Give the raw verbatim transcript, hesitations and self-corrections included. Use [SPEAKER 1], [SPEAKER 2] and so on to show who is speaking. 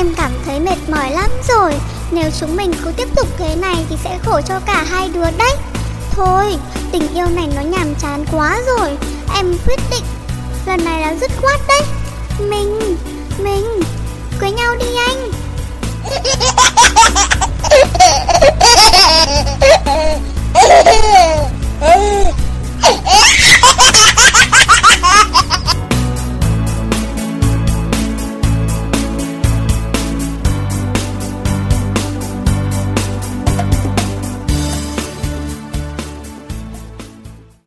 [SPEAKER 1] em cảm thấy mệt mỏi lắm rồi. Nếu chúng mình cứ tiếp tục thế này thì sẽ khổ cho cả hai đứa đấy. Thôi, tình yêu này nó nhàm chán quá rồi. Em quyết định lần này là dứt khoát đấy. Mình, mình cưới nhau đi anh.
[SPEAKER 2] Hey!